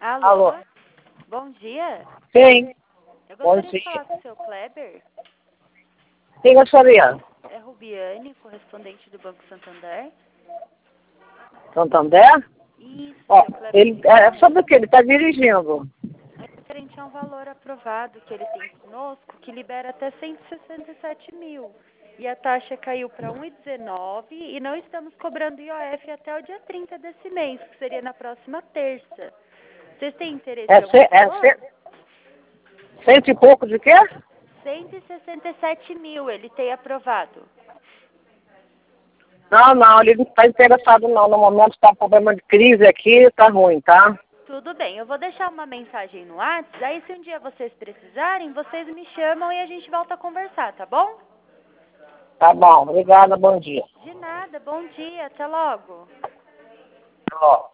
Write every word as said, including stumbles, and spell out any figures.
Alô? Alô? Bom dia. Sim. Eu Bom gostaria de dia. falar com o seu Kleber. Quem gostaria? É Rubiane, correspondente do Banco Santander. Santander? Isso, Ó, seu Kleber ele, é ligou. sobre o que? Ele está dirigindo. É referente a um valor aprovado que ele tem conosco, que libera até cento e sessenta e sete mil. E a taxa caiu para um vírgula dezenove e não estamos cobrando I O F até o dia trinta desse mês, que seria na próxima terça. Vocês têm interesse em É, algum ce- é valor? ce- cento e pouco de quê? cento e sessenta e sete mil ele tem aprovado. Não, não, ele não está interessado não. No momento está com problema de crise aqui, está ruim, tá? Tudo bem, eu vou deixar uma mensagem no WhatsApp, aí se um dia vocês precisarem, vocês me chamam e a gente volta a conversar, tá bom? Tá bom, obrigada, bom dia. De nada, bom dia, até logo. Ó.